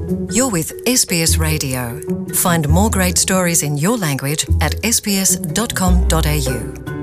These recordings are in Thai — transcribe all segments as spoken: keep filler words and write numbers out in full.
You're with เอส บี เอส Radio. Find more great stories in your language atเอส บี เอส ดอท คอม ดอท เอ ยู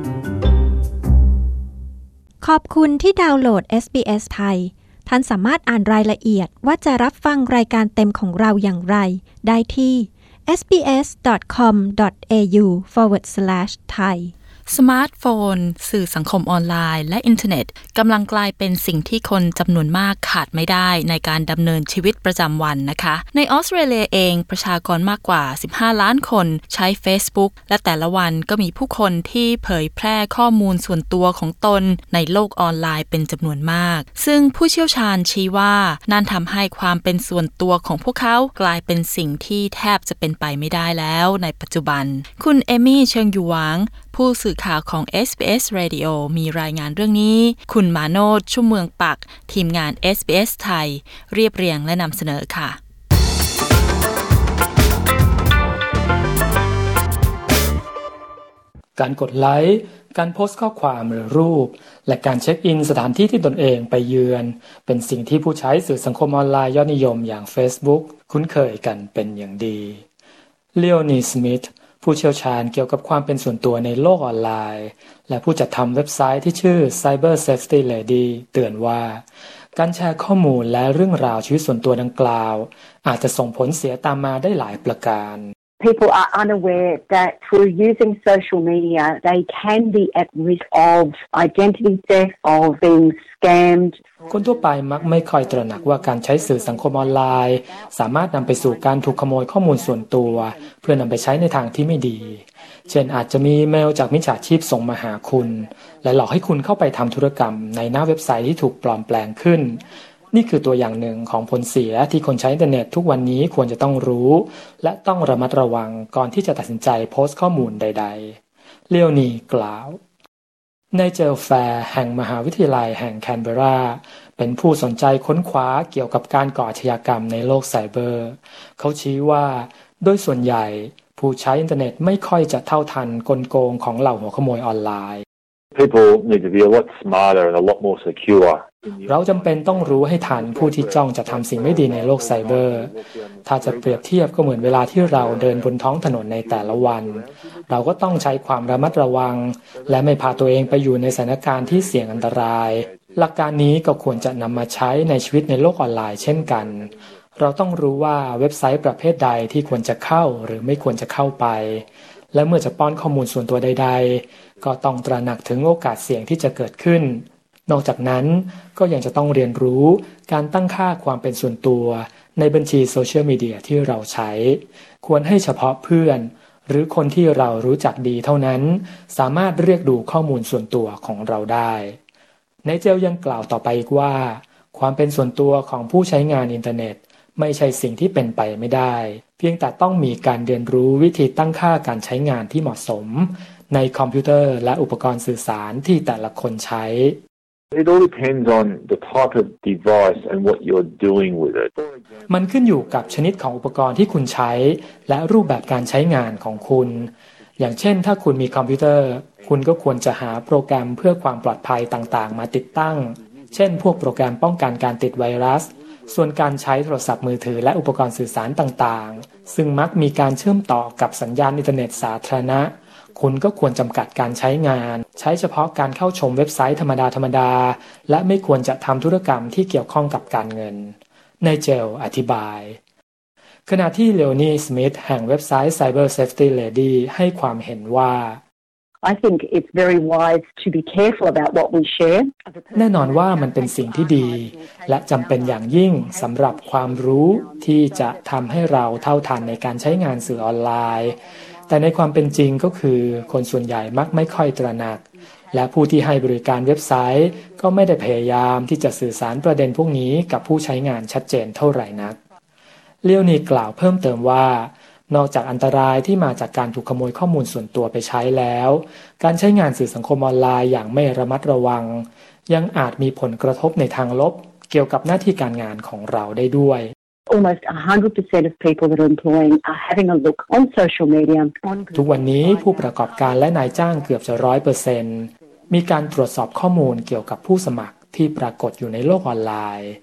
ขอบคุณที่ดาวน์โหลด เอส บี เอส ไทยท่านสามารถอ่านรายละเอียดว่าจะรับฟังรายการเต็มของเราอย่างไรได้ที่ เอส บี เอส ดอท คอม ดอท เอ ยู สแลช ไทยสมาร์ทโฟนสื่อสังคมออนไลน์และอินเทอร์เน็ตกำลังกลายเป็นสิ่งที่คนจำนวนมากขาดไม่ได้ในการดำเนินชีวิตประจำวันนะคะในออสเตรเลียเองประชากรมากกว่าสิบห้าล้านคนใช้ Facebook และแต่ละวันก็มีผู้คนที่เผยแพร่ข้อมูลส่วนตัวของตนในโลกออนไลน์เป็นจำนวนมากซึ่งผู้เชี่ยวชาญชี้ว่านั่นทำให้ความเป็นส่วนตัวของพวกเขากลายเป็นสิ่งที่แทบจะเป็นไปไม่ได้แล้วในปัจจุบันคุณเอมี่เชิงอยู่หวังผู้สื่อข่าวของ เอส บี เอส Radio มีรายงานเรื่องนี้คุณมาโนช ชุ่มเมืองปักทีมงาน เอส บี เอส ไทยเรียบเรียงและนำเสนอค่ะการกดไลค์การโพสต์ข้อความหรือรูปและการเช็คอินสถานที่ที่ตนเองไปเยือนเป็นสิ่งที่ผู้ใช้สื่อสังคมออนไลน์ยอดนิยมอย่าง Facebook คุ้นเคยกันเป็นอย่างดีเลโอนี สมิธผู้เชี่ยวชาญเกี่ยวกับความเป็นส่วนตัวในโลกออนไลน์และผู้จัดทำเว็บไซต์ที่ชื่อ Cyber Safety Lady เตือนว่าการแชร์ข้อมูลและเรื่องราวชีวิตส่วนตัวดังกล่าวอาจจะส่งผลเสียตามมาได้หลายประการ People are unaware that through using social media, they can be at risk of identity theft, of being scammed. คนทั่วไปมักไม่ค่อยตระหนักว่าการใช้สื่อสังคมออนไลน์สามารถนำไปสู่การถูกขโมยข้อมูลส่วนตัวเพื่อนำไปใช้ในทางที่ไม่ดีเช่นอาจจะมีอีเมลจากมิจฉาชีพส่งมาหาคุณและหลอกให้คุณเข้าไปทำธุรกรรมในหน้าเว็บไซต์ที่ถูกปลอมแปลงขึ้นนี่คือตัวอย่างหนึ่งของผลเสียที่คนใช้อินเทอร์เน็ตทุกวันนี้ควรจะต้องรู้และต้องระมัดระวังก่อนที่จะตัดสินใจโพสต์ข้อมูลใดๆเลโอนีกล่าวในเจลแฟร์แห่งมหาวิทยาลัยแห่งแคนเบราเป็นผู้สนใจค้นคว้าเกี่ยวกับการก่ออาชญากรรมในโลกไซเบอร์เขาชี้ว่าโดยส่วนใหญ่ผู้ใช้อินเทอร์เน็ตไม่ค่อยจะเท่าทันกลโกงของเหล่าหัวขโมยออนไลน์ People need to be a lot smarter and a lot more secure เราจำเป็นต้องรู้ให้ทันผู้ที่จ้องจะทำสิ่งไม่ดีในโลกไซเบอร์ถ้าจะเปรียบเทียบก็เหมือนเวลาที่เราเดินบนท้องถนนในแต่ละวันเราก็ต้องใช้ความระมัดระวังและไม่พาตัวเองไปอยู่ในสถานการณ์ที่เสี่ยงอันตรายหลักการนี้ก็ควรจะนำมาใช้ในชีวิตในโลกออนไลน์เช่นกันเราต้องรู้ว่าเว็บไซต์ประเภทใดที่ควรจะเข้าหรือไม่ควรจะเข้าไปและเมื่อจะป้อนข้อมูลส่วนตัวใดๆก็ต้องตระหนักถึงโอกาสเสี่ยงที่จะเกิดขึ้นนอกจากนั้นก็ยังจะต้องเรียนรู้การตั้งค่าความเป็นส่วนตัวในบัญชีโซเชียลมีเดียที่เราใช้ควรให้เฉพาะเพื่อนหรือคนที่เรารู้จักดีเท่านั้นสามารถเรียกดูข้อมูลส่วนตัวของเราได้ในเจลยังกล่าวต่อไปอีกว่าความเป็นส่วนตัวของผู้ใช้งานอินเทอร์เน็ตไม่ใช่สิ่งที่เป็นไปไม่ได้เพียงแต่ต้องมีการเรียนรู้วิธีตั้งค่าการใช้งานที่เหมาะสมในคอมพิวเตอร์และอุปกรณ์สื่อสารที่แต่ละคนใช้ It all depends on the type of device and what you're doing with it. มันขึ้นอยู่กับชนิดของอุปกรณ์ที่คุณใช้และรูปแบบการใช้งานของคุณอย่างเช่นถ้าคุณมีคอมพิวเตอร์คุณก็ควรจะหาโปรแกรมเพื่อความปลอดภัยต่างๆมาติดตั้งเช่นพวกโปรแกรมป้องกันการติดไวรัสส่วนการใช้โทรศัพท์มือถือและอุปกรณ์สื่อสารต่างๆซึ่งมักมีการเชื่อมต่อกับสัญญาณอินเทอร์เน็ตสาธารณะคุณก็ควรจำกัดการใช้งานใช้เฉพาะการเข้าชมเว็บไซต์ธรรมดาธรรมดาและไม่ควรจะทำธุรกรรมที่เกี่ยวข้องกับการเงินนายเจลอธิบายขณะที่เลโอนี สมิธแห่งเว็บไซต์ Cyber Safety Lady ให้ความเห็นว่า I think it's very wise to be careful about what we share แน่นอนว่ามันเป็นสิ่งที่ดีและจำเป็นอย่างยิ่งสำหรับความรู้ที่จะทำให้เราเท่าทันในการใช้งานสื่อออนไลน์แต่ในความเป็นจริงก็คือคนส่วนใหญ่มักไม่ค่อยตระหนักและผู้ที่ให้บริการเว็บไซต์ก็ไม่ได้พยายามที่จะสื่อสารประเด็นพวกนี้กับผู้ใช้งานชัดเจนเท่าไหร่นักเลโอนีกล่าวเพิ่มเติมว่านอกจากอันตรายที่มาจากการถูกขโมยข้อมูลส่วนตัวไปใช้แล้วการใช้งานสื่อสังคมออนไลน์อย่างไม่ระมัดระวังยังอาจมีผลกระทบในทางลบเกี่ยวกับหน้าที่การงานของเราได้ด้วย Almost one hundred percent of people that are employing are having a look on social media. ทุกวันนี้ผู้ประกอบการและนายจ้างเกือบจะ ร้อยเปอร์เซ็นต์ มีการตรวจสอบข้อมูลเกี่ยวกับผู้สมัครที่ปรากฏอยู่ในโลกออนไลน์เพื่อ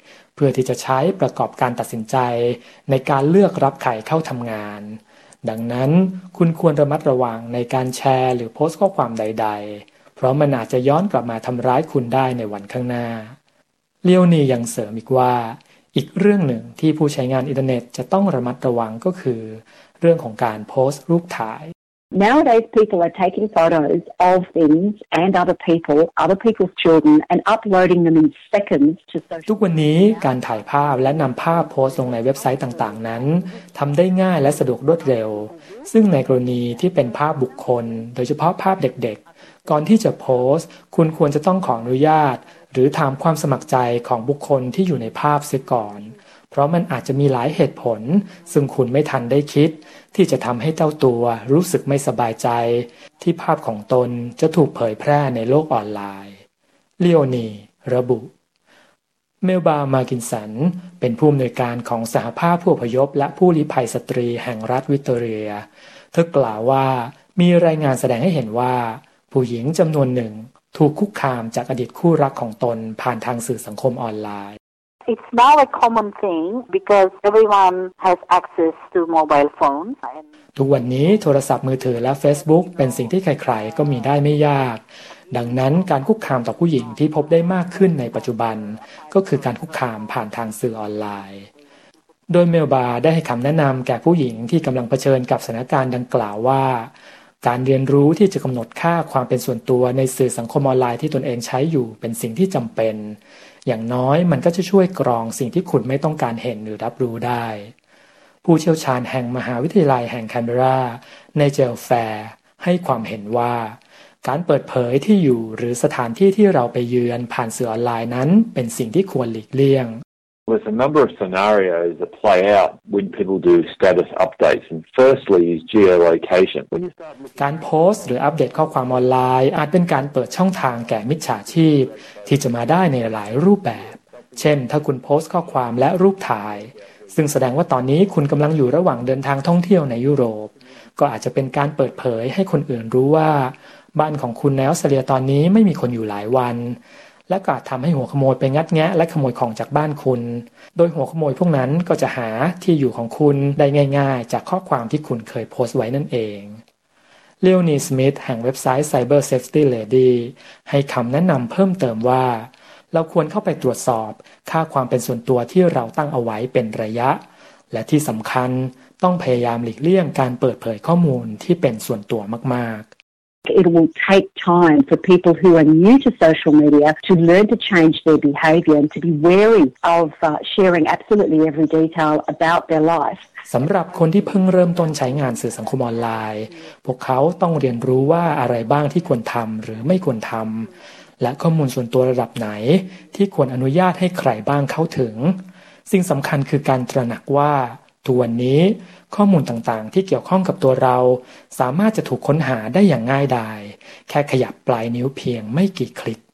พื่อที่จะใช้ประกอบการตัดสินใจในการเลือกรับใครเข้าทำงานดังนั้นคุณควรระมัดระวังในการแชร์หรือโพสต์ข้อความใดๆเพราะมันอาจจะย้อนกลับมาทำร้ายคุณได้ในวันข้างหน้าเลียวนียังเสริมอีกว่าอีกเรื่องหนึ่งที่ผู้ใช้งานอินเทอร์เน็ตจะต้องระมัดระวังก็คือเรื่องของการโพสต์รูปถ่าย Nowadays, people are taking photos of things and other people, other people's children, and uploading them in seconds to social media. ทุกวันนี้การถ่ายภาพและนำภาพโพสต์ลงในเว็บไซต์ต่างๆนั้นทำได้ง่ายและสะดวกรวดเร็วซึ่งในกรณีที่เป็นภาพบุคคลโดยเฉพาะภาพเด็กๆก่อนที่จะโพสต์คุณควรจะต้องขออนุญาตหรือถามความสมัครใจของบุคคลที่อยู่ในภาพเสียก่อนเพราะมันอาจจะมีหลายเหตุผลซึ่งคุณไม่ทันได้คิดที่จะทำให้เจ้าตัวรู้สึกไม่สบายใจที่ภาพของตนจะถูกเผยแพร่ในโลกออนไลน์ลีโอนีระบุเมลบามากินสันเป็นผู้อำนวยการของสหภาพผู้อพยพและผู้ลี้ภัยสตรีแห่งรัฐวิกตอเรียเธอกล่าวว่ามีรายงานแสดงให้เห็นว่าผู้หญิงจำนวนหนึ่งถูกคุกคามจากอดีตคู่รักของตนผ่านทางสื่อสังคมออนไลน์ It's now a common thing because everyone has access to mobile phones. ทุกวันนี้โทรศัพท์มือถือและ Facebook เป็นสิ่งที่ใครๆก็มีได้ไม่ยากดังนั้นการคุกคามต่อผู้หญิงที่พบได้มากขึ้นในปัจจุบันก็คือการคุกคามผ่านทางสื่อออนไลน์โดยเมลบาได้ให้คำแนะนำแก่ผู้หญิงที่กำลังเผชิญกับสถานการณ์ดังกล่าวว่าการเรียนรู้ที่จะกำหนดค่าความเป็นส่วนตัวในสื่อสังคมออนไลน์ที่ตนเองใช้อยู่เป็นสิ่งที่จำเป็นอย่างน้อยมันก็จะช่วยกรองสิ่งที่คุณไม่ต้องการเห็นหรือรับรู้ได้ผู้เชี่ยวชาญแห่งมหาวิทยาลัยแห่งแคนเบราในเจลแฟร์ให้ความเห็นว่าการเปิดเผยที่อยู่หรือสถานที่ที่เราไปเยือนผ่านสื่อออนไลน์นั้นเป็นสิ่งที่ควรหลีกเลี่ยง There's a number of scenarios that play out when people do status updates, and firstly is geolocation. การโพสต์หรืออัปเดตข้อความออนไลน์อาจเป็นการเปิดช่องทางแก่มิจฉาชีพที่จะมาได้ในหลายรูปแบบเช่นถ้าคุณโพสต์ข้อความและรูปถ่ายซึ่งแสดงว่าตอนนี้คุณกำลังอยู่ระหว่างเดินทางท่องเที่ยวในยุโรปก็อาจจะเป็นการเปิดเผยให้คนอื่นรู้ว่าบ้านของคุณในออสเตรเลียตอนนี้ไม่มีคนอยู่หลายวันและก็อาจทำให้หัวขโมยไปงัดแงะและขโมยของจากบ้านคุณโดยหัวขโมยพวกนั้นก็จะหาที่อยู่ของคุณได้ง่ายๆจากข้อความที่คุณเคยโพสต์ไว้นั่นเองเลโอนีสมิธแห่งเว็บไซต์ Cyber Safety Lady ให้คำแนะนำเพิ่มเติมว่าเราควรเข้าไปตรวจสอบค่าความเป็นส่วนตัวที่เราตั้งเอาไว้เป็นระยะและที่สำคัญต้องพยายามหลีกเลี่ยงการเปิดเผยข้อมูลที่เป็นส่วนตัวมากๆ It will take time for people who are new to social media to learn to change their behavior and to be wary of uh, sharing absolutely every detail about their life. สำหรับคนที่เพิ่งเริ่มต้นใช้งานสื่อสังคมออนไลน์พวกเขาต้องเรียนรู้ว่าอะไรบ้างที่ควรทำหรือไม่ควรทำและข้อมูลส่วนตัวระดับไหนที่ควรอนุญาตให้ใครบ้างเข้าถึงสิ่งสำคัญคือการตระหนักว่าทุกวันนี้ข้อมูลต่างๆที่เกี่ยวข้องกับตัวเราสามารถจะถูกค้นหาได้อย่างง่ายดายแค่ขยับปลายนิ้วเพียงไม่กี่คลิก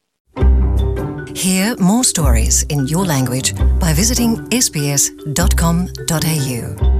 Hear more stories in your language by visiting s b s dot com dot a u